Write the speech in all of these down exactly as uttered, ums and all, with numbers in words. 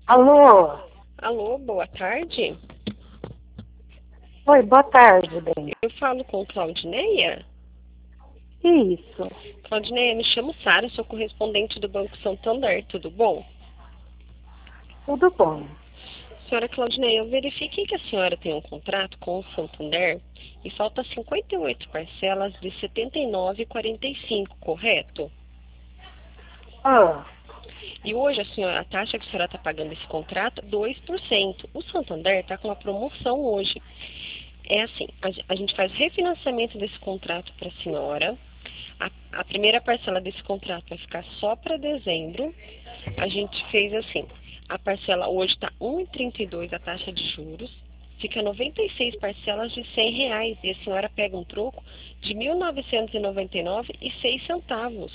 Alô? Alô, boa tarde. Oi, boa tarde, bem. Eu falo com Claudineia. Isso, Claudineia, me chamo Sara, sou correspondente do Banco Santander, tudo bom? tudo bom. Senhora Claudineia, eu verifiquei que a senhora tem um contrato com o Santander e falta cinquenta e oito parcelas de setenta e nove e quarenta e cinco, correto? Ah, E hoje a senhora, a taxa que a senhora está pagando esse contrato, dois por cento. O Santander está com uma promoção hoje. É assim, a, ge- a gente faz refinanciamento desse contrato para a senhora. A, a primeira parcela desse contrato vai ficar só para dezembro. A gente fez assim, a parcela hoje está um e trinta e dois a taxa de juros. Fica noventa e seis parcelas de cem reais e a senhora pega um troco de mil novecentos e noventa e nove e seis centavos.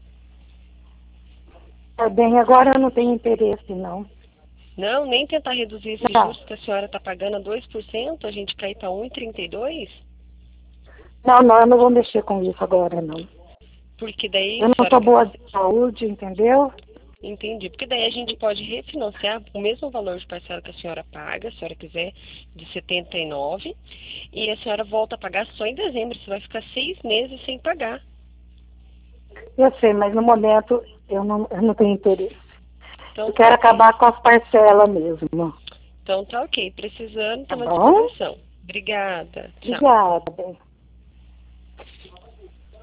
tá bem, agora eu não tenho interesse, não. Não, nem tentar reduzir esses Não, juros que a senhora está pagando a dois por cento, a gente cair para um e trinta e dois, não, não, eu não vou mexer com isso agora, não. porque daí Eu a não senhora tô quer boa fazer. de saúde, entendeu? Entendi. Porque daí a gente pode refinanciar o mesmo valor de parcela que a senhora paga, se a senhora quiser, de setenta e nove, e a senhora volta a pagar só em dezembro. Você vai ficar seis meses sem pagar. Eu sei, mas no momento eu não, eu não tenho interesse. Então Eu tá quero ok. acabar com as parcelas mesmo, Então tá ok. Precisando, tá estamos à bom? disposição. Obrigada. Tchau. Obrigada, bem.